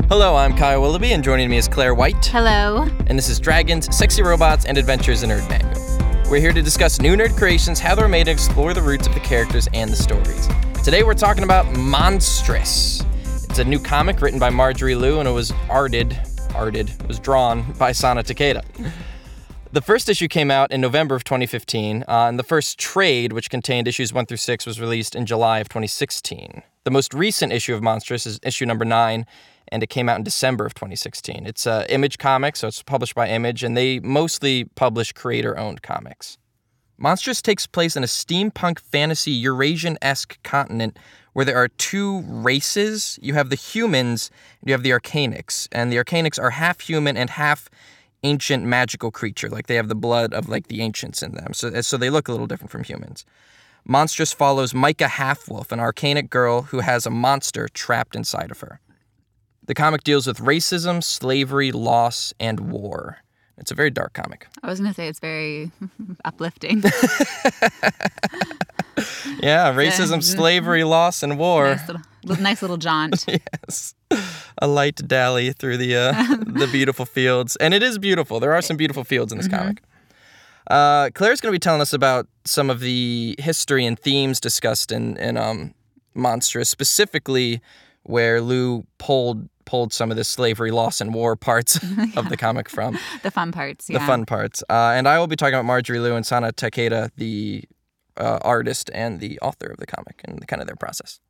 Hello, I'm Kyle Willoughby, and joining me is Claire White. Hello. And this is Dragons, Sexy Robots, and Adventures in Nerd Manual. We're here to discuss new nerd creations, how they're made, and explore the roots of the characters and the stories. Today we're talking about Monstrous. It's a new comic written by Marjorie Liu, and it was drawn by Sana Takeda. The first issue came out in November of 2015, and the first trade, which contained issues 1 through 6, was released in July of 2016. The most recent issue of Monstrous is issue number 9, and it came out in December of 2016. It's Image Comics, so it's published by Image, and they mostly publish creator-owned comics. Monstrous takes place in a steampunk fantasy Eurasian-esque continent where there are two races. You have the humans, and you have the Arcanics, and the Arcanics are half human and half ancient magical creature. Like, they have the blood of, like, the ancients in them, so they look a little different from humans. Monstrous follows Micah Halfwolf, an Arcanic girl who has a monster trapped inside of her. The comic deals with racism, slavery, loss, and war. It's a very dark comic. I was going to say it's very uplifting. Yeah, racism, slavery, loss, and war. Nice little jaunt. Yes. A light dally through the beautiful fields. And it is beautiful. There are some beautiful fields in this comic. Claire's going to be telling us about some of the history and themes discussed in Monstrous, specifically where Lou pulled some of the slavery, loss, and war parts of the comic from. The fun parts, yeah. The fun parts. And I will be talking about Marjorie Liu and Sana Takeda, the artist and the author of the comic, and kind of their process.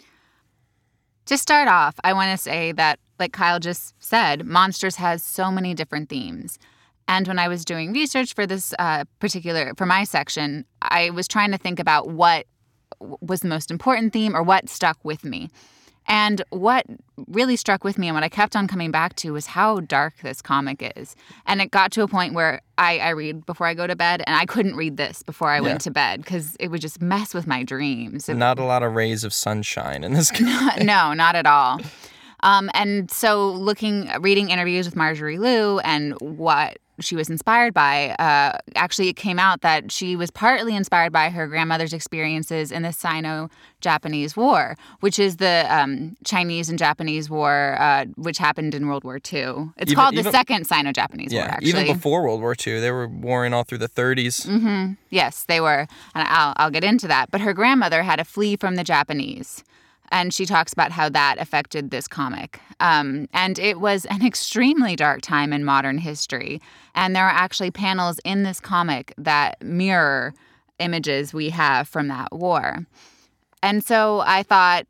To start off, I want to say that, like Kyle just said, Monstrous has so many different themes. And when I was doing research for this for my section, I was trying to think about what was the most important theme or what stuck with me. And what really struck with me and what I kept on coming back to was how dark this comic is. And it got to a point where I read before I go to bed, and I couldn't read this before I went to bed because it would just mess with my dreams. Not a lot of rays of sunshine in this comic. No, not at all. And so reading interviews with Marjorie Liu and what she was inspired by, actually it came out that she was partly inspired by her grandmother's experiences in the Sino-Japanese War, which is the Chinese and Japanese War, which happened in World War II. It's called the Second Sino-Japanese War, actually. Even before World War II. They were warring all through the 30s. Mm-hmm. Yes, they were. And I'll get into that. But her grandmother had to flee from the Japanese. And she talks about how that affected this comic. And it was an extremely dark time in modern history. And there are actually panels in this comic that mirror images we have from that war. And so I thought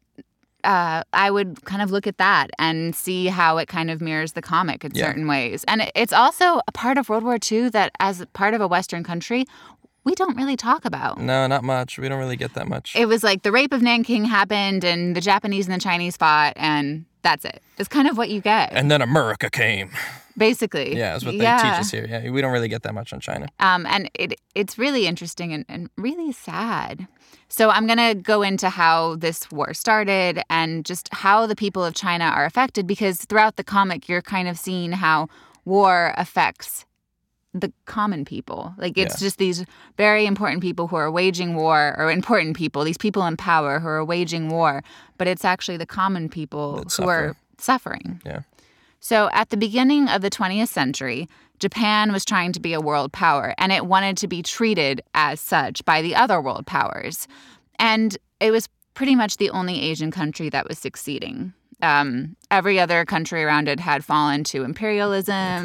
I would kind of look at that and see how it kind of mirrors the comic in certain ways. And it's also a part of World War II that, as part of a Western country, we don't really talk about. No, not much. We don't really get that much. It was like the rape of Nanking happened and the Japanese and the Chinese fought, and that's it. It's kind of what you get. And then America came. Basically. Yeah, that's what they teach us here. Yeah, we don't really get that much on China. And it's really interesting and really sad. So I'm going to go into how this war started and just how the people of China are affected, because throughout the comic, you're kind of seeing how war affects the common people. Like, it's just these very important people who are waging war, or important people, these people in power who are waging war, but it's actually the common people who are suffering. Yeah. So at the beginning of the 20th century, Japan was trying to be a world power, and it wanted to be treated as such by the other world powers. And it was pretty much the only Asian country that was succeeding. Every other country around it had fallen to imperialism.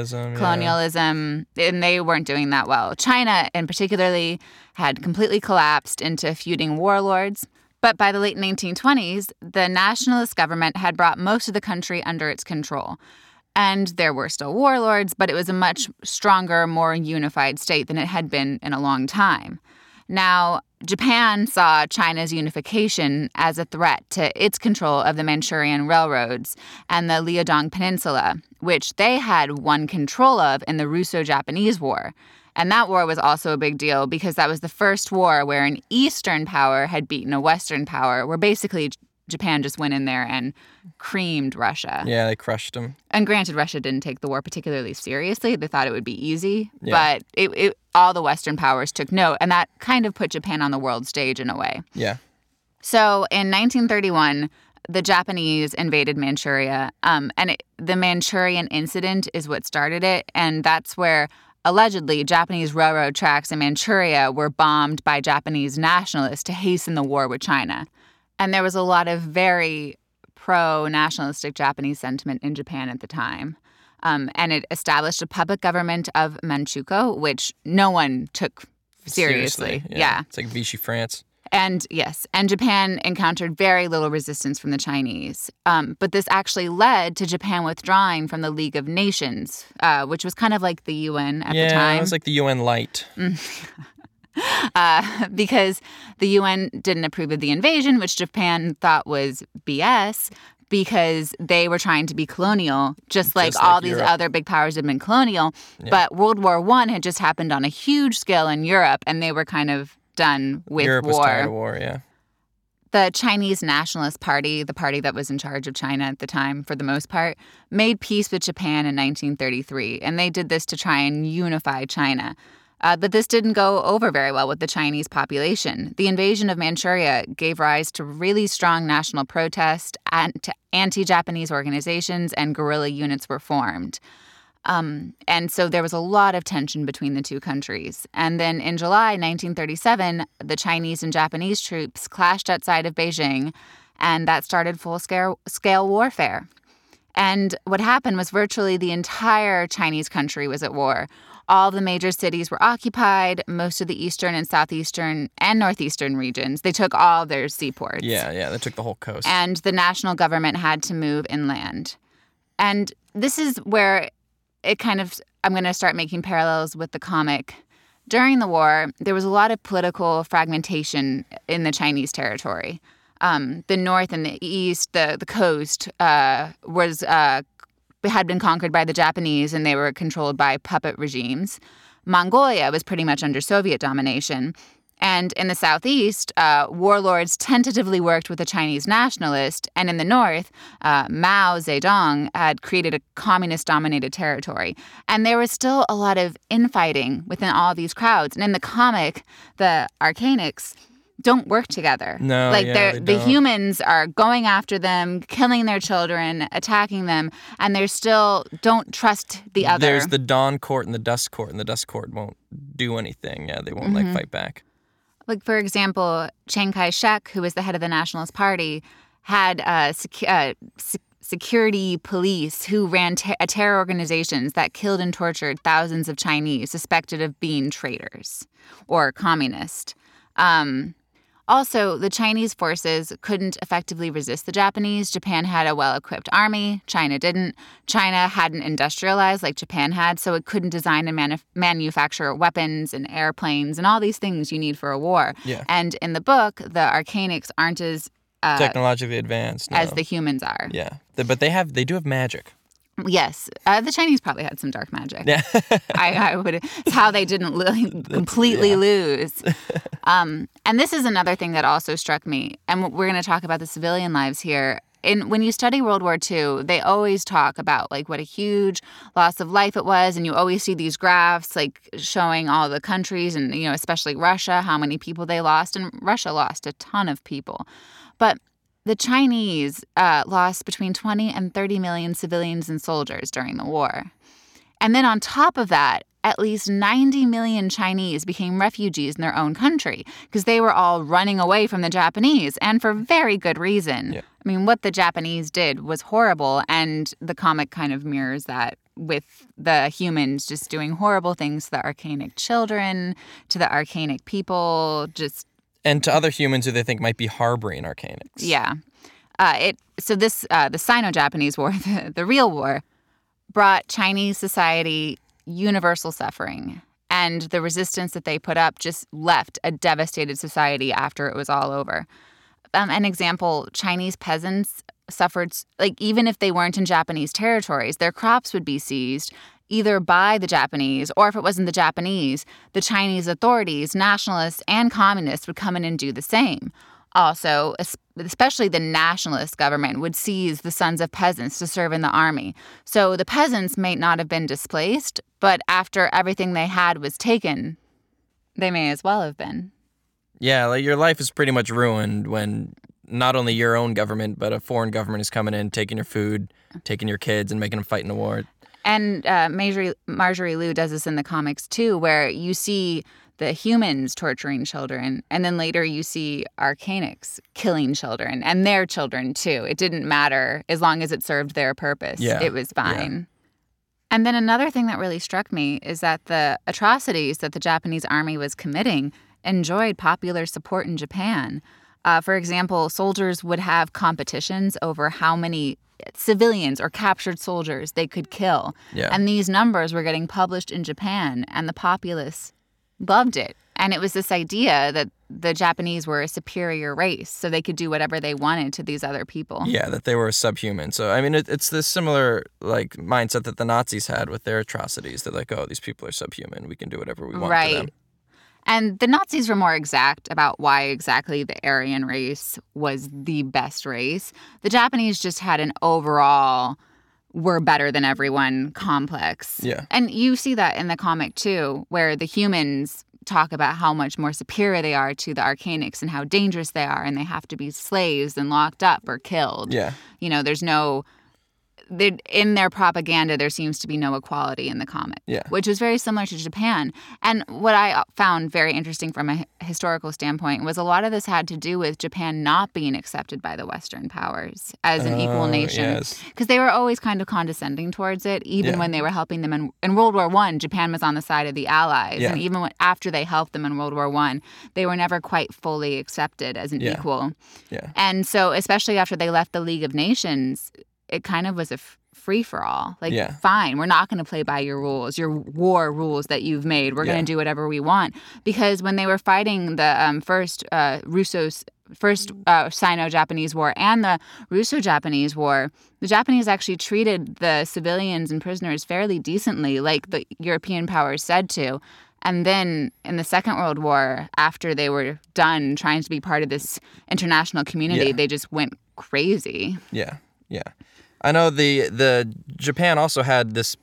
Colonialism, and they weren't doing that well. China, in particularly, had completely collapsed into feuding warlords. But by the late 1920s, the nationalist government had brought most of the country under its control. And there were still warlords, but it was a much stronger, more unified state than it had been in a long time. Now, Japan saw China's unification as a threat to its control of the Manchurian railroads and the Liaodong Peninsula, which they had won control of in the Russo-Japanese War. And that war was also a big deal because that was the first war where an Eastern power had beaten a Western power, where basically Japan just went in there and creamed Russia. Yeah, they crushed them. And granted, Russia didn't take the war particularly seriously. They thought it would be easy. Yeah. But all the Western powers took note, and that kind of put Japan on the world stage in a way. Yeah. So in 1931, the Japanese invaded Manchuria, the Manchurian incident is what started it, and that's where allegedly Japanese railroad tracks in Manchuria were bombed by Japanese nationalists to hasten the war with China. And there was a lot of very pro-nationalistic Japanese sentiment in Japan at the time. And it established a puppet government of Manchukuo, which no one took seriously. Yeah. It's like Vichy France. And yes, and Japan encountered very little resistance from the Chinese. But this actually led to Japan withdrawing from the League of Nations, which was kind of like the UN at the time. Yeah, it was like the UN light. Because the UN didn't approve of the invasion, which Japan thought was BS, because they were trying to be colonial, just like all these other big powers had been colonial. Yeah. But World War I had just happened on a huge scale in Europe, and they were kind of done with Europe war. Was tired of war, yeah. The Chinese Nationalist Party, the party that was in charge of China at the time for the most part, made peace with Japan in 1933, and they did this to try and unify China. But this didn't go over very well with the Chinese population. The invasion of Manchuria gave rise to really strong national protest, anti-Japanese organizations, and guerrilla units were formed. And so there was a lot of tension between the two countries. And then in July 1937, the Chinese and Japanese troops clashed outside of Beijing, and that started full-scale warfare. And what happened was virtually the entire Chinese country was at war. All the major cities were occupied, most of the eastern and southeastern and northeastern regions. They took all their seaports. Yeah, they took the whole coast. And the national government had to move inland. And this is where it kind of, I'm going to start making parallels with the comic. During the war, there was a lot of political fragmentation in the Chinese territory. The north and the east, the coast had been conquered by the Japanese, and they were controlled by puppet regimes. Mongolia was pretty much under Soviet domination. And in the southeast, warlords tentatively worked with the Chinese nationalists. And in the north, Mao Zedong had created a communist-dominated territory. And there was still a lot of infighting within all these crowds. And in the comic, the Arcanics don't work together. No, the humans are going after them, killing their children, attacking them, and they still don't trust the other. There's the Dawn Court and the Dusk Court, and the Dusk Court won't do anything. Yeah, they won't fight back. Like, for example, Chiang Kai-shek, who was the head of the Nationalist Party, had security police who ran terror organizations that killed and tortured thousands of Chinese suspected of being traitors or communist. Also, the Chinese forces couldn't effectively resist the Japanese. Japan had a well-equipped army. China didn't. China hadn't industrialized like Japan had, so it couldn't design and manufacture weapons and airplanes and all these things you need for a war. Yeah. And in the book, the Arcanics aren't as technologically advanced as the humans are. Yeah, but they do have magic. Yes. The Chinese probably had some dark magic. Yeah. I would. It's how they didn't completely lose. And this is another thing that also struck me. And we're going to talk about the civilian lives here. When you study World War II, they always talk about like what a huge loss of life it was. And you always see these graphs like showing all the countries and, especially Russia, how many people they lost. And Russia lost a ton of people. But the Chinese lost between 20 and 30 million civilians and soldiers during the war. And then on top of that, at least 90 million Chinese became refugees in their own country because they were all running away from the Japanese, and for very good reason. Yeah. I mean, what the Japanese did was horrible, and the comic kind of mirrors that with the humans just doing horrible things to the Arcanic children, to the Arcanic people, and to other humans who they think might be harboring Arcanics. Yeah. The Sino-Japanese War, the real war, brought Chinese society universal suffering. And the resistance that they put up just left a devastated society after it was all over. An example, Chinese peasants suffered, even if they weren't in Japanese territories, their crops would be seized either by the Japanese, or if it wasn't the Japanese, the Chinese authorities, nationalists and communists would come in and do the same. Also, especially the nationalist government would seize the sons of peasants to serve in the army. So the peasants may not have been displaced, but after everything they had was taken, they may as well have been. Yeah, your life is pretty much ruined when not only your own government, but a foreign government is coming in, taking your food, taking your kids, and making them fight in a war. And Marjorie Liu does this in the comics, too, where you see the humans torturing children, and then later you see Arcanics killing children, and their children, too. It didn't matter as long as it served their purpose. Yeah. It was fine. Yeah. And then another thing that really struck me is that the atrocities that the Japanese army was committing enjoyed popular support in Japan. For example, soldiers would have competitions over how many civilians or captured soldiers they could kill. Yeah. And these numbers were getting published in Japan, and the populace loved it. And it was this idea that the Japanese were a superior race, so they could do whatever they wanted to these other people. Yeah, that they were subhuman. So, I mean, it's this similar, like, mindset that the Nazis had with their atrocities. They're like, oh, these people are subhuman. We can do whatever we want to them. And the Nazis were more exact about why exactly the Aryan race was the best race. The Japanese just had an overall we're better than everyone complex. Yeah. And you see that in the comic, too, where the humans talk about how much more superior they are to the Arcanics and how dangerous they are, and they have to be slaves and locked up or killed. Yeah. You know, there's no... in their propaganda, there seems to be no equality in the comic, which is very similar to Japan. And what I found very interesting from a historical standpoint was a lot of this had to do with Japan not being accepted by the Western powers as an equal nation. Because they were always kind of condescending towards it, even when they were helping them. In World War I, Japan was on the side of the Allies. And even after they helped them in World War I, they were never quite fully accepted as an equal. Yeah. And so, especially after they left the League of Nations, it kind of was a free-for-all. Like, fine, we're not going to play by your rules, your war rules that you've made. We're going to do whatever we want. Because when they were fighting the first Sino-Japanese War and the Russo-Japanese War, the Japanese actually treated the civilians and prisoners fairly decently, like the European powers said to. And then in the Second World War, after they were done trying to be part of this international community, they just went crazy. Yeah, yeah. I know the Japan also had this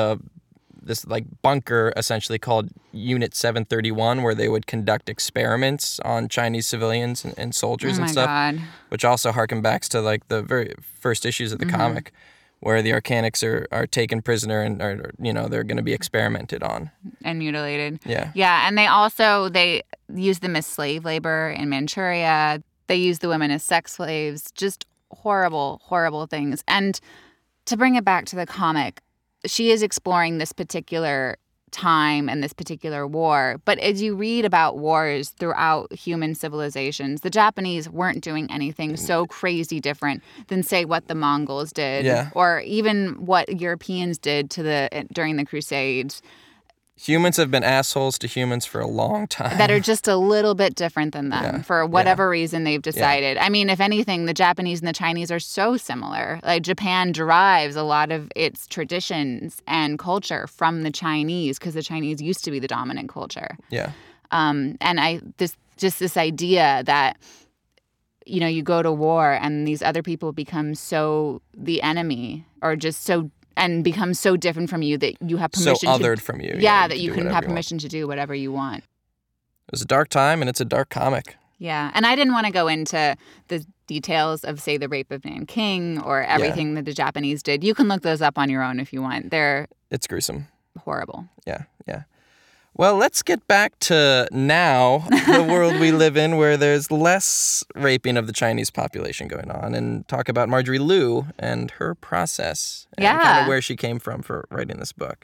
like bunker essentially called Unit 731 where they would conduct experiments on Chinese civilians and soldiers and stuff. God. Which also harken back to like the very first issues of the comic where the Arcanics are taken prisoner and are, you know, they're going to be experimented on and mutilated. Yeah. Yeah, and they use them as slave labor in Manchuria. They use the women as sex slaves. Just horrible, horrible things. And to bring it back to the comic, she is exploring this particular time and this particular war. But as you read about wars throughout human civilizations, the Japanese weren't doing anything so crazy different than, say, what the Mongols did, or even what Europeans did during the Crusades. Humans have been assholes to humans for a long time. That are just a little bit different than them for whatever reason they've decided. I mean, if anything, the Japanese and the Chinese are so similar. Like, Japan derives a lot of its traditions and culture from the Chinese because the Chinese used to be the dominant culture. Yeah. And this idea that, you know, you go to war and these other people become so the enemy or just so and become so different from you that you have permission so othered from you. Yeah, that you can have permission to do whatever you want. It was a dark time, and it's a dark comic. Yeah, and I didn't want to go into the details of, say, the rape of Nanking or everything that the Japanese did. You can look those up on your own if you want. It's gruesome. Horrible. Yeah, yeah. Well, let's get back to now, the world we live in, where there's less raping of the Chinese population going on, and talk about Marjorie Liu and her process and kind of where she came from for writing this book.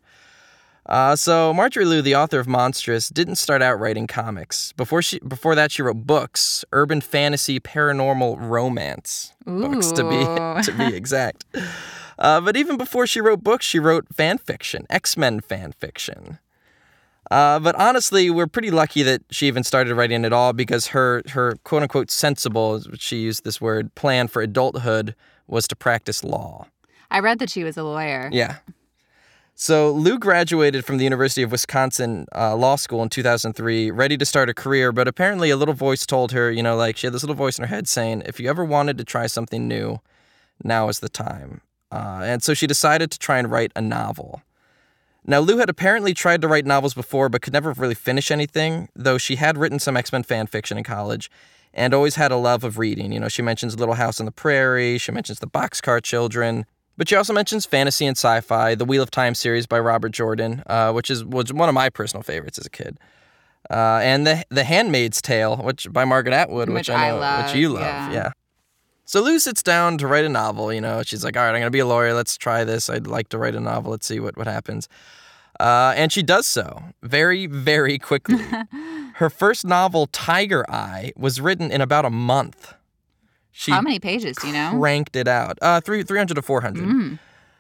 So Marjorie Liu, the author of Monstrous, didn't start out writing comics. Before that, she wrote books, urban fantasy, paranormal romance books, to be exact. But even before she wrote books, she wrote fan fiction, X-Men fan fiction. But honestly, we're pretty lucky that she even started writing at all because her quote-unquote sensible, she used this word, plan for adulthood was to practice law. I read that she was a lawyer. Yeah. So Liu graduated from the University of Wisconsin Law School in 2003, ready to start a career, but apparently a little voice told her, you know, like she had this little voice in her head saying, if you ever wanted to try something new, now is the time. And so she decided to try and write a novel. Now, Liu had apparently tried to write novels before, but could never really finish anything, though she had written some X-Men fan fiction in college. and always had a love of reading. You know, she mentions Little House on the Prairie, she mentions The Boxcar Children, but she also mentions fantasy and sci-fi, the Wheel of Time series by Robert Jordan, which was one of my personal favorites as a kid. And the Handmaid's Tale, which by Margaret Atwood, which I know, love, which you love, yeah. So Lou sits down to write a novel. You know, she's like, "All right, I'm gonna be a lawyer. Let's try this. I'd like to write a novel. Let's see what happens." And she does so very, very quickly. Her first novel, Tiger Eye, was written in about a month. She How many pages, do you know? cranked it out. 300 to 400.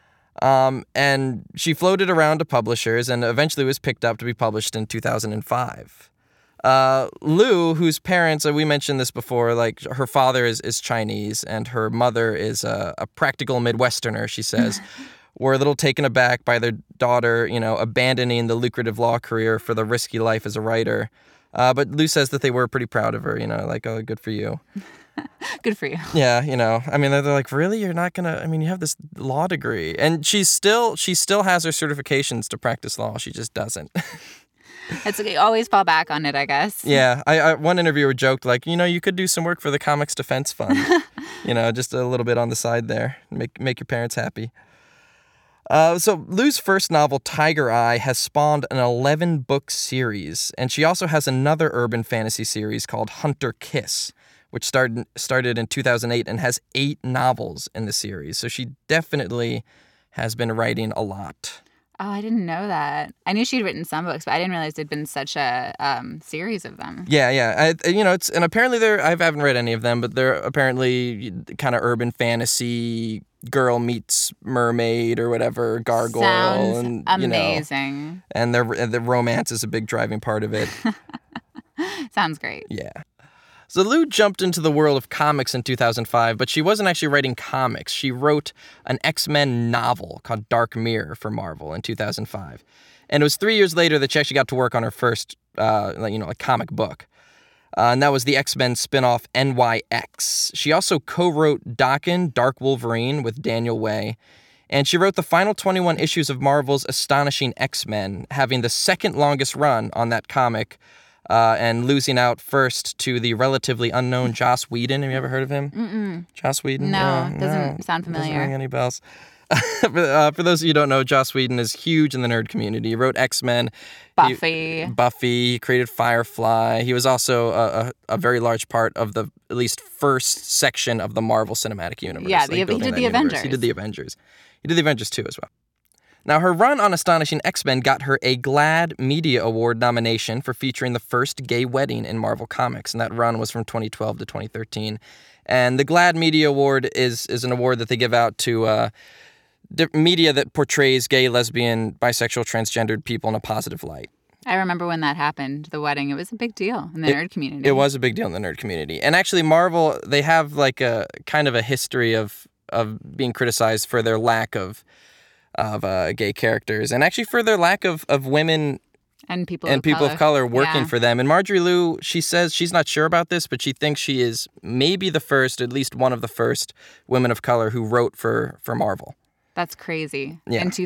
And she floated around to publishers and eventually was picked up to be published in 2005. Lou, whose parents, we mentioned this before, like her father is Chinese and her mother is a practical Midwesterner, she says, were a little taken aback by their daughter, you know, abandoning the lucrative law career for the risky life as a writer. But Lou says that they were pretty proud of her, you know, like, "Oh, good for you." Good for you. Yeah, you know, I mean, they're like, "Really? You're not gonna, I mean, you have this law degree." And she still has her certifications to practice law. She just doesn't. It's okay. Always fall back on it, I guess. Yeah, I one interviewer joked, like, "You know, you could do some work for the Comics Defense Fund." You know, just a little bit on the side there. Make your parents happy. So Lou's first novel, Tiger Eye, has spawned an 11-book series, and she also has another urban fantasy series called Hunter Kiss, which started in 2008 and has 8 novels in the series. So she definitely has been writing a lot. Oh, I didn't know that. I knew she'd written some books, but I didn't realize there'd been such a series of them. Yeah. And apparently I haven't read any of them, but they're apparently kind of urban fantasy, girl meets mermaid or whatever, gargoyle. Sounds and amazing. And the romance is a big driving part of it. Sounds great. Yeah. So Lou jumped into the world of comics in 2005, but she wasn't actually writing comics. She wrote an X-Men novel called Dark Mirror for Marvel in 2005. And it was 3 years later that she actually got to work on her first, comic book. And that was the X-Men spinoff NYX. She also co-wrote Daken, Dark Wolverine with Daniel Way. And she wrote the final 21 issues of Marvel's Astonishing X-Men, having the second longest run on that comic, and losing out first to the relatively unknown Joss Whedon. Have you ever heard of him? Mm-mm. Joss Whedon? No, doesn't sound familiar. Doesn't ring any bells. For those of you who don't know, Joss Whedon is huge in the nerd community. He wrote X-Men. Buffy. He created Firefly. He was also a very large part of the at least first section of the Marvel Cinematic Universe. Yeah, he did the Avengers. He did the Avengers. He did the Avengers too as well. Now, her run on Astonishing X-Men got her a GLAAD Media Award nomination for featuring the first gay wedding in Marvel Comics, and that run was from 2012 to 2013. And the GLAAD Media Award is an award that they give out to media that portrays gay, lesbian, bisexual, transgendered people in a positive light. I remember when that happened, the wedding. It was a big deal in the nerd community. It was a big deal in the nerd community. And actually, Marvel, they have like a kind of a history of being criticized for their lack of gay characters, and actually for their lack of women and people of color working for them. And Marjorie Liu, she says she's not sure about this, but she thinks she is maybe the first, at least one of the first women of color who wrote for Marvel. That's crazy. Yeah. In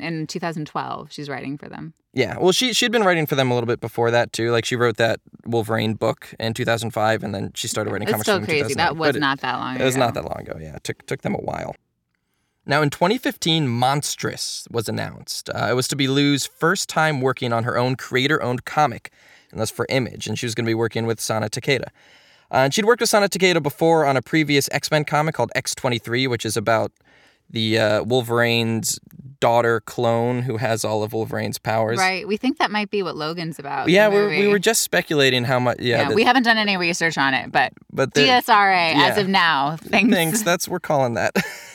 2012, she's writing for them. Yeah. Well, she'd been writing for them a little bit before that too. Like she wrote that Wolverine book in 2005, and then she started writing comics. It's still crazy. That was not that long ago. It was not that long ago. Yeah. It took them a while. Now, in 2015, Monstress was announced. It was to be Lou's first time working on her own creator-owned comic, and that's for Image, and she was going to be working with Sana Takeda. And she'd worked with Sana Takeda before on a previous X-Men comic called X-23, which is about the Wolverine's daughter clone who has all of Wolverine's powers. Right. We think that might be what Logan's about. Yeah, we were just speculating how much. Yeah, we haven't done any research on it, but DSRA, as of now, thinks we're calling that.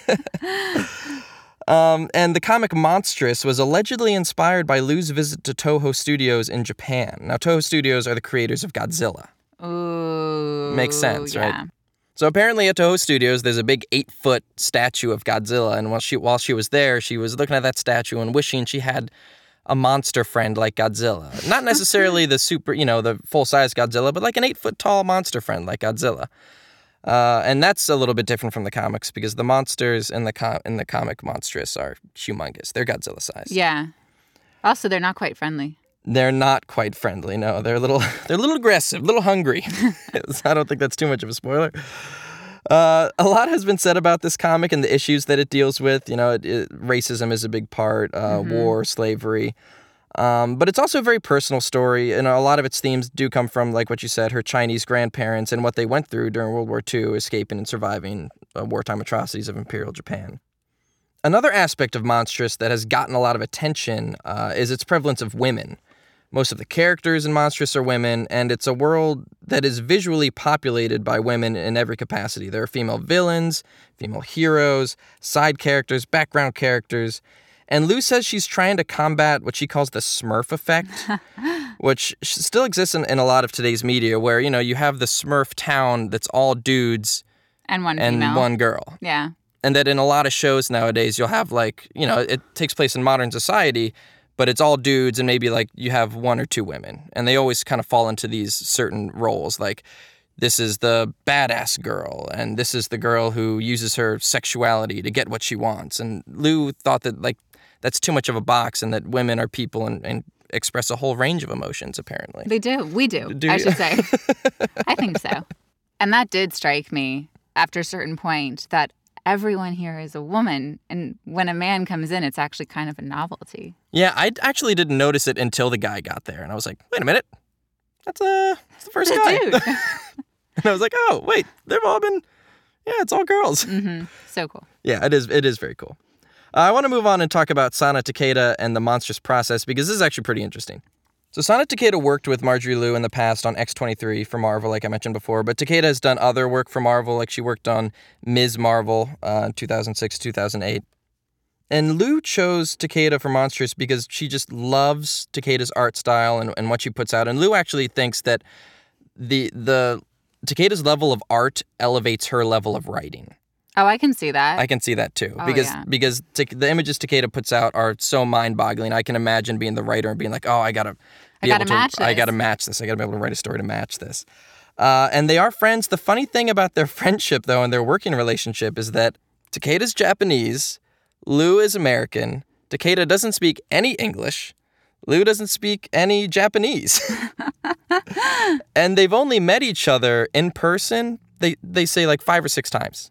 And the comic Monstress was allegedly inspired by Lou's visit to Toho Studios in Japan. Now, Toho Studios are the creators of Godzilla. Ooh. Makes sense, yeah. right? So apparently at Toho Studios, there's a big 8-foot statue of Godzilla, and while she was there, she was looking at that statue and wishing she had a monster friend like Godzilla. Not necessarily the the full-size Godzilla, but like an 8-foot tall monster friend like Godzilla. And that's a little bit different from the comics because the monsters in the comic Monstress are humongous. They're Godzilla size. Yeah. Also, they're not quite friendly. They're not quite friendly. No, they're a little aggressive, a little hungry. I don't think that's too much of a spoiler. A lot has been said about this comic and the issues that it deals with. Racism is a big part, war, slavery. But it's also a very personal story, and a lot of its themes do come from, like what you said, her Chinese grandparents and what they went through during World War II, escaping and surviving wartime atrocities of Imperial Japan. Another aspect of Monstrous that has gotten a lot of attention is its prevalence of women. Most of the characters in Monstrous are women, and it's a world that is visually populated by women in every capacity. There are female villains, female heroes, side characters, background characters. And Lou says she's trying to combat what she calls the Smurf effect, which still exists in a lot of today's media, where, you have the Smurf town that's all dudes and one girl. Yeah. And that in a lot of shows nowadays, you'll have, it takes place in modern society, but it's all dudes and maybe, you have one or two women. And they always kind of fall into these certain roles, like this is the badass girl, and this is the girl who uses her sexuality to get what she wants. And Lou thought that, that's too much of a box, and that women are people and express a whole range of emotions, apparently. They do. We do, I should say. I think so. And that did strike me after a certain point, that everyone here is a woman, and when a man comes in, it's actually kind of a novelty. Yeah, I actually didn't notice it until the guy got there, and I was like, wait a minute, that's the first guy. Dude. And I was like, oh, wait, they've all been, it's all girls. Mm-hmm. So cool. Yeah, it is very cool. I want to move on and talk about Sana Takeda and the Monstrous process, because this is actually pretty interesting. So Sana Takeda worked with Marjorie Liu in the past on X-23 for Marvel, like I mentioned before, but Takeda has done other work for Marvel, like she worked on Ms. Marvel in 2006, 2008. And Liu chose Takeda for Monstrous because she just loves Takeda's art style and what she puts out. And Liu actually thinks that the Takeda's level of art elevates her level of writing. Oh, I can see that. I can see that too, Oh, because the images Takeda puts out are so mind-boggling. I can imagine being the writer and being like, oh, I gotta match this. I gotta be able to write a story to match this. And they are friends. The funny thing about their friendship, though, and their working relationship is that Takeda's Japanese, Liu is American. Takeda doesn't speak any English. Liu doesn't speak any Japanese. And they've only met each other in person, they say 5 or 6 times.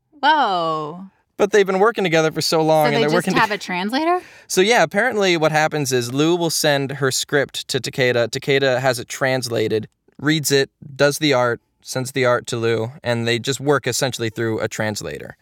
Whoa. But they've been working together for so long. So and they're just have a translator? So yeah, apparently what happens is Liu will send her script to Takeda. Takeda has it translated, reads it, does the art, sends the art to Liu, and they just work essentially through a translator,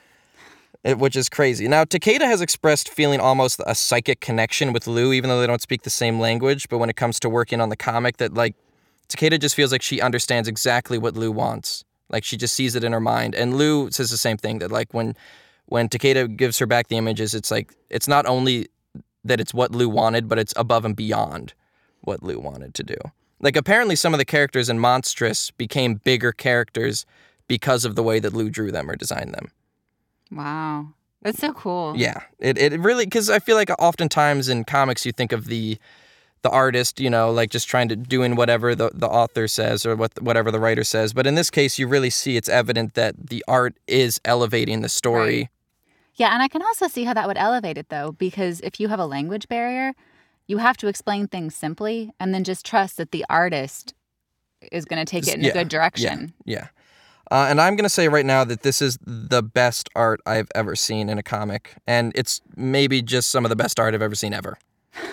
which is crazy. Now, Takeda has expressed feeling almost a psychic connection with Liu, even though they don't speak the same language. But when it comes to working on the comic, that Takeda just feels like she understands exactly what Liu wants. Like she just sees it in her mind. And Liu says the same thing, that when Takeda gives her back the images, it's not only that it's what Liu wanted, but it's above and beyond what Liu wanted to do. Apparently some of the characters in Monstrous became bigger characters because of the way that Liu drew them or designed them. Wow. That's so cool. Yeah. It really, because I feel like oftentimes in comics you think of the artist, just trying to doing whatever the author says or whatever the writer says. But in this case, you really see it's evident that the art is elevating the story. Right. Yeah, and I can also see how that would elevate it, though, because if you have a language barrier, you have to explain things simply and then just trust that the artist is going to take it in a good direction. Yeah. And I'm going to say right now that this is the best art I've ever seen in a comic. And it's maybe just some of the best art I've ever seen ever.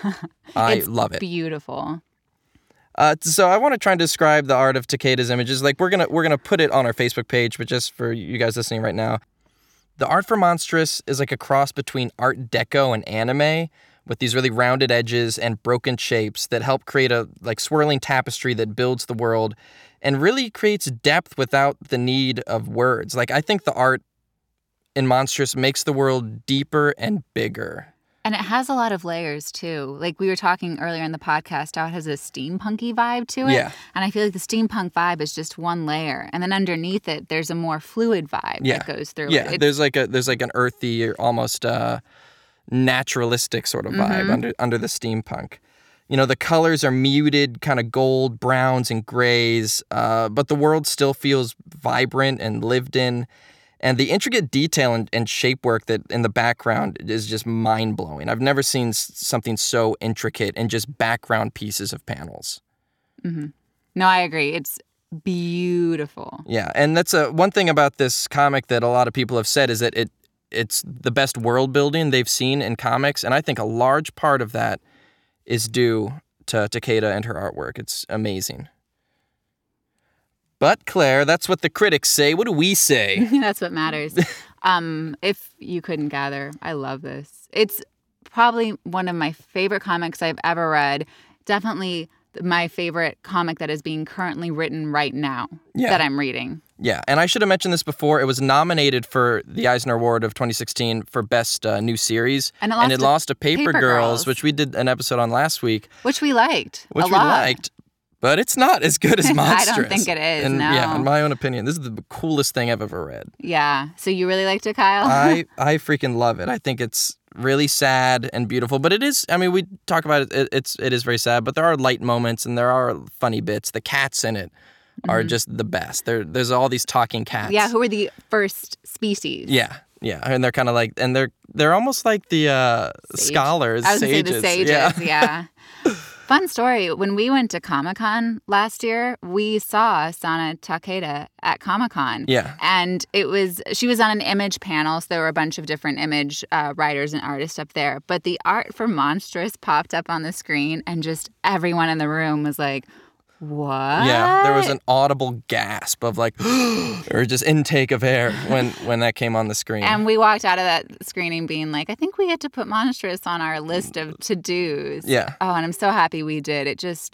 I love it. Beautiful. So I want to try and describe the art of Takeda's images. We're gonna put it on our Facebook page, but just for you guys listening right now, the art for Monstrous is like a cross between Art Deco and anime, with these really rounded edges and broken shapes that help create a swirling tapestry that builds the world and really creates depth without the need of words. I think the art in Monstrous makes the world deeper and bigger. And it has a lot of layers, too. We were talking earlier in the podcast, how it has a steampunky vibe to it. Yeah. And I feel like the steampunk vibe is just one layer. And then underneath it, there's a more fluid vibe that goes through it. Yeah, there's an earthy or almost naturalistic sort of vibe under the steampunk. The colors are muted, kind of gold, browns, and grays, but the world still feels vibrant and lived in. And the intricate detail and shape work that in the background is just mind-blowing. I've never seen something so intricate in just background pieces of panels. Mm-hmm. No, I agree. It's beautiful. Yeah, and that's one thing about this comic that a lot of people have said is that it's the best world building they've seen in comics, and I think a large part of that is due to Takeda and her artwork. It's amazing. But, Claire, that's what the critics say. What do we say? That's what matters. If you couldn't gather, I love this. It's probably one of my favorite comics I've ever read. Definitely my favorite comic that is being currently written right now that I'm reading. Yeah, and I should have mentioned this before. It was nominated for the Eisner Award of 2016 for Best New Series. And it lost to Paper Girls, which we did an episode on last week. Which we liked a lot. But it's not as good as Monstrous. I don't think it is, and, no. Yeah, in my own opinion, this is the coolest thing I've ever read. Yeah. So you really liked it, Kyle? I freaking love it. I think it's really sad and beautiful. But it is, I mean, we talk about it, it is very sad, but there are light moments and there are funny bits. The cats in it are just the best. There's all these talking cats. Yeah, who are the first species. Yeah. Yeah, and they're kind of like, and they're almost like the scholars, I was sages. going to say the sages, yeah. Fun story. When we went to Comic-Con last year, we saw Sana Takeda at Comic-Con. Yeah. And she was on an image panel, so there were a bunch of different image writers and artists up there. But the art for Monstrous popped up on the screen, and just everyone in the room was like, what? Yeah, there was an audible gasp of like, or just intake of air when that came on the screen. And we walked out of that screening being like, I think we get to put Monstrous on our list of to-dos. Yeah. Oh, and I'm so happy we did. It just,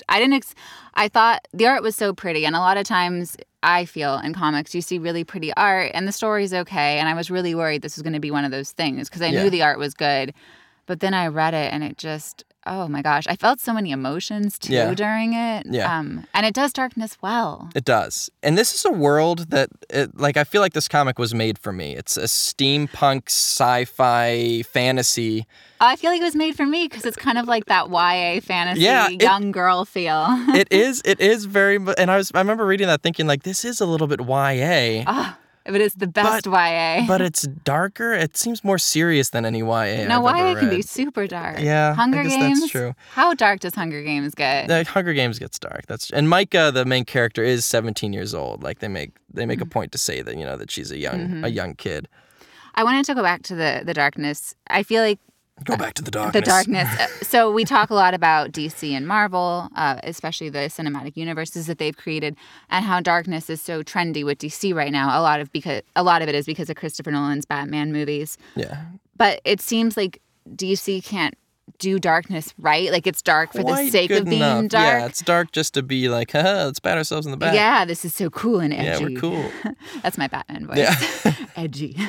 I thought the art was so pretty. And a lot of times I feel in comics, you see really pretty art and the story's okay. And I was really worried this was going to be one of those things because I knew the art was good. But then I read it and it just, oh my gosh, I felt so many emotions too during it. Yeah. And it does darkness well. It does. And this is a world that, I feel like this comic was made for me. It's a steampunk sci-fi fantasy. I feel like it was made for me because it's kind of like that YA fantasy young girl feel. It is very, and I remember reading that thinking like, this is a little bit YA. But it's the best YA. But it's darker. It seems more serious than any YA No, I've YA ever can read. be super dark. Yeah, Hunger I guess Games. that's true. How dark does Hunger Games get? The Hunger Games gets dark. And Micah, the main character, is 17 years old. Like they make a point to say that that she's a young kid. I wanted to go back to the darkness. I feel like go back to the darkness. The darkness. So we talk a lot about DC and Marvel, especially the cinematic universes that they've created, and how darkness is so trendy with DC right now. A lot of it is because of Christopher Nolan's Batman movies. Yeah. But it seems like DC can't do darkness right. Like it's dark for the sake of being dark. Yeah, it's dark just to be like, let's pat ourselves in the back. Yeah, this is so cool and edgy. Yeah, we're cool. That's my Batman voice. Yeah. Edgy.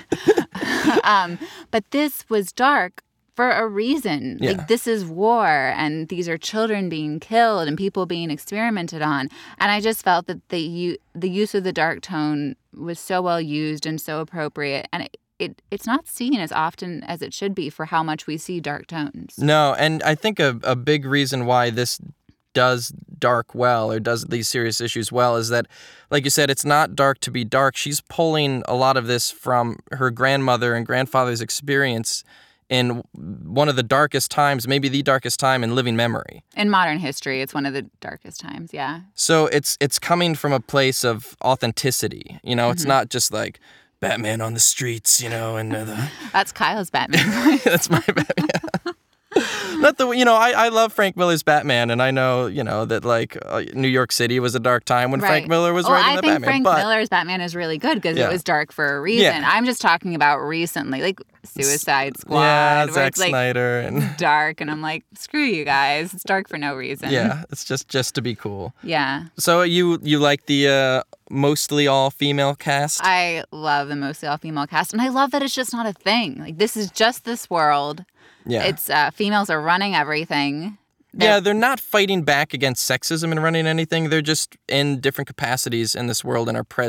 But this was dark for a reason. Yeah. Like this is war and these are children being killed and people being experimented on. And I just felt that the use of the dark tone was so well used and so appropriate. And it's not seen as often as it should be for how much we see dark tones. No, and I think a big reason why this does dark well or does these serious issues well is that, like you said, it's not dark to be dark. She's pulling a lot of this from her grandmother and grandfather's experience in one of the darkest times, maybe the darkest time in living memory. In modern history, it's one of the darkest times, yeah. So it's coming from a place of authenticity. It's not just like Batman on the streets, and That's Kyle's Batman. That's my Batman. Not the I love Frank Miller's Batman, and I know that like New York City was a dark time when Frank Miller was writing the Batman. I think Frank Miller's Batman is really good because it was dark for a reason. Yeah. I'm just talking about recently, like Suicide Squad, yeah, where Zack it's like Snyder and dark, and I'm like, screw you guys, it's dark for no reason. Yeah, it's just to be cool. Yeah. So you like the mostly all female cast? I love the mostly all female cast, and I love that it's just not a thing. Like this is just this world. Yeah. It's females are running everything. They're not fighting back against sexism and running anything. They're just in different capacities in this world and are present.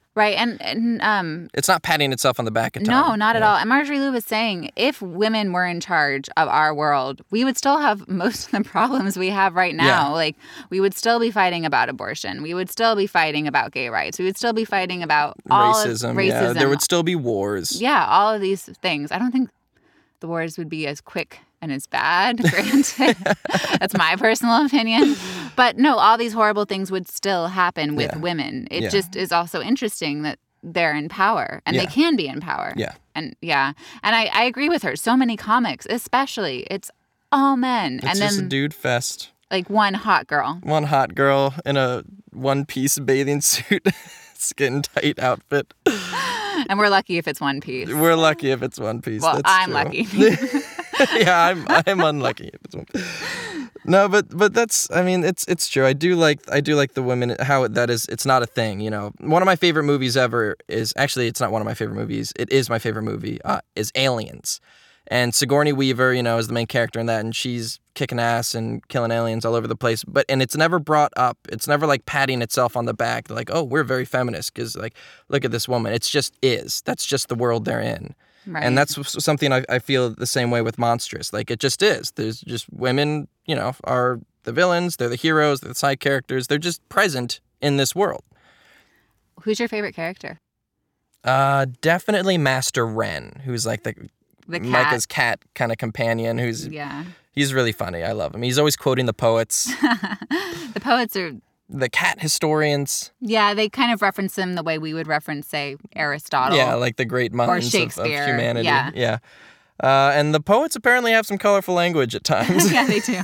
Right, and It's not patting itself on the back a ton. no, not at all. And Marjorie Liu was saying, if women were in charge of our world, we would still have most of the problems we have right now. Yeah. Like, we would still be fighting about abortion. We would still be fighting about gay rights. We would still be fighting about all Racism, of racism. yeah. There would still be wars. Yeah, all of these things. I don't think the wars would be as quick and as bad, granted. That's my personal opinion. But no, all these horrible things would still happen with women. It just is also interesting that they're in power and they can be in power. Yeah. And I agree with her. So many comics, especially, it's all men. It's and just then a dude fest. like one hot girl. One hot girl in a one-piece bathing suit, skin tight outfit. And we're lucky if it's one piece. We're lucky if it's one piece. Well, That's I'm true. lucky. Yeah, I'm unlucky if it's one piece. No, but that's, I mean, it's true. I do like the women, how that is, it's not a thing, you know. One of my favorite movies ever is, actually, it's not one of my favorite movies. It is my favorite movie, is Aliens. And Sigourney Weaver, you know, is the main character in that, and she's kicking ass and killing aliens all over the place. And it's never brought up. It's never like patting itself on the back, like, oh, we're very feminist because, like, look at this woman. It's just is. That's just the world they're in. Right. And that's something I feel the same way with Monstrous. Like, it just is. There's just women, you know, are the villains. They're the heroes. They're the side characters. They're just present in this world. Who's your favorite character? Definitely Master Ren, who's like the cat. Micah's cat kind of companion. He's really funny. I love him. He's always quoting the poets. The poets are... The cat historians. Yeah, they kind of reference him the way we would reference, say, Aristotle. Yeah, like the great minds of humanity. Yeah. And the poets apparently have some colorful language at times. Yeah, they do.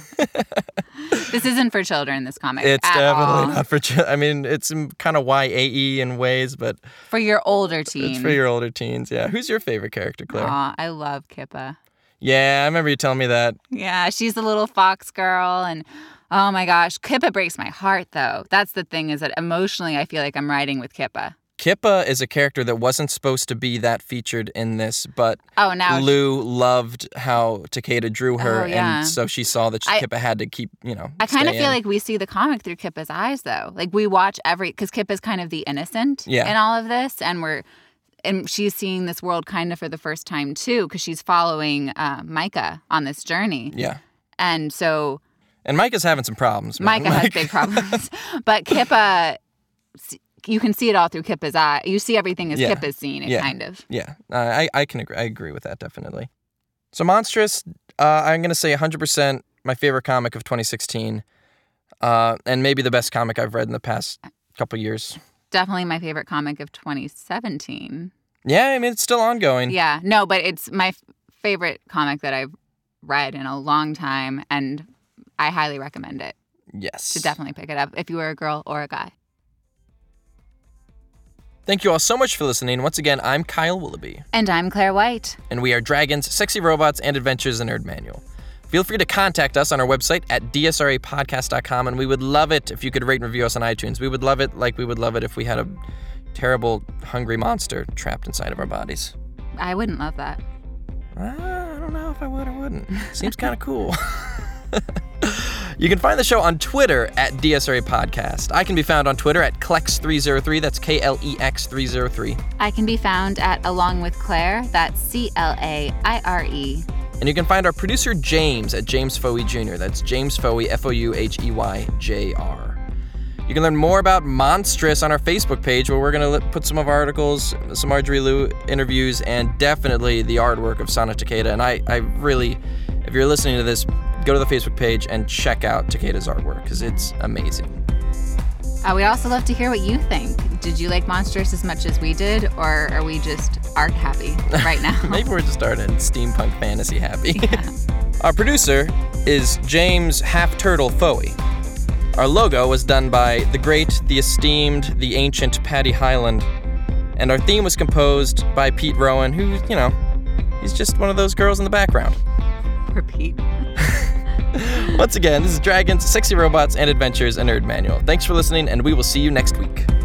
This isn't for children, this comic. It's at definitely all. not for children. I mean, it's kind of YAE in ways, but... For your older teen. It's for your older teens, yeah. Who's your favorite character, Claire? Aw, I love Kippa. Yeah, I remember you telling me that. Yeah, she's the little fox girl, and oh my gosh, Kippa breaks my heart, though. That's the thing, is that emotionally I feel like I'm riding with Kippa. Kippa is a character that wasn't supposed to be that featured in this, but Lou loved how Takeda drew her, and so she saw that Kippa had to keep, you know, I kind of feel like we see the comic through Kippa's eyes, though. Like, we watch because Kippa's kind of the innocent in all of this, and she's seeing this world kind of for the first time, too, because she's following Micah on this journey. Yeah. And so... And Micah's having some problems. Man. Micah has big problems. But Kippa... You can see it all through Kippa's eye. You see everything as Kippa's seeing it, kind of. Yeah, I can agree. I agree with that, definitely. So Monstrous, I'm going to say 100% my favorite comic of 2016, and maybe the best comic I've read in the past couple years. Definitely my favorite comic of 2017. Yeah, I mean, it's still ongoing. Yeah, no, but it's my favorite comic that I've read in a long time, and I highly recommend it. Yes. So definitely pick it up if you were a girl or a guy. Thank you all so much for listening. Once again, I'm Kyle Willoughby. And I'm Claire White. And we are Dragons, Sexy Robots, and Adventures in Nerd Manual. Feel free to contact us on our website at dsrapodcast.com, and we would love it if you could rate and review us on iTunes. We would love it like we would love it if we had a terrible, hungry monster trapped inside of our bodies. I wouldn't love that. I don't know if I would or wouldn't. Seems kind of cool. You can find the show on Twitter at DSRA Podcast. I can be found on Twitter at Klex303. That's KLEX303. I can be found at Along with Claire. That's CLAIRE. And you can find our producer James at James Foey Jr. That's James Foey, FOUHEYJR. You can learn more about Monstrous on our Facebook page, where we're going to put some of our articles, some Marjorie Liu interviews, and definitely the artwork of Sana Takeda. And I really, if you're listening to this, go to the Facebook page and check out Takeda's artwork, because it's amazing. We'd also love to hear what you think. Did you like Monstrous as much as we did, or are we just art happy right now? Maybe we're just starting steampunk fantasy happy. Yeah. Our producer is James Half Turtle Foey. Our logo was done by the great, the esteemed, the ancient Patty Hyland. And our theme was composed by Pete Rowan, who, you know, he's just one of those girls in the background. Poor Pete. Once again, this is Dragons, Sexy Robots, and Adventures, a Nerd Manual. Thanks for listening, and we will see you next week.